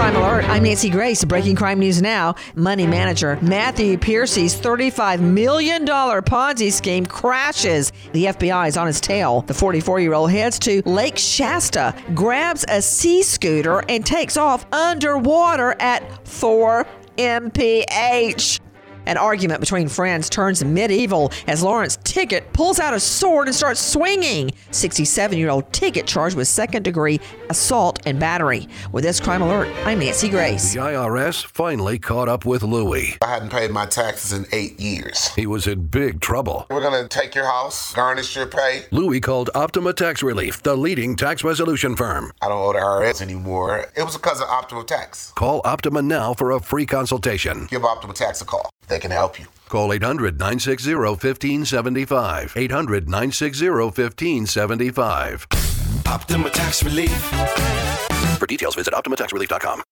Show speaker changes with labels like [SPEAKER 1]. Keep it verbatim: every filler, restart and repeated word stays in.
[SPEAKER 1] Crime Alert. I'm Nancy Grace. Breaking crime news now. Money manager Matthew Piercy's thirty-five million dollars Ponzi scheme crashes. The F B I is on his tail. The forty-four-year-old heads to Lake Shasta, grabs a sea scooter, and takes off underwater at four M P H. An argument between friends turns medieval as Lawrence Tiggett pulls out a sword and starts swinging. sixty-seven-year-old Tiggett charged with second-degree assault and battery. With this Crime Alert, I'm Nancy Grace.
[SPEAKER 2] The I R S finally caught up with Louie.
[SPEAKER 3] I hadn't paid my taxes in eight years.
[SPEAKER 2] He was in big trouble.
[SPEAKER 3] We're going to take your house, garnish your pay.
[SPEAKER 2] Louie called Optima Tax Relief, the leading tax resolution firm.
[SPEAKER 3] I don't owe the I R S anymore. It was because of Optima Tax.
[SPEAKER 2] Call Optima now for a free consultation.
[SPEAKER 3] Give Optima Tax a call. They can help you.
[SPEAKER 2] Call eight hundred, nine six zero, one five seven five. eight hundred, nine six zero, one five seven five.
[SPEAKER 4] Optima Tax Relief.
[SPEAKER 2] For details, visit Optima Tax Relief dot com.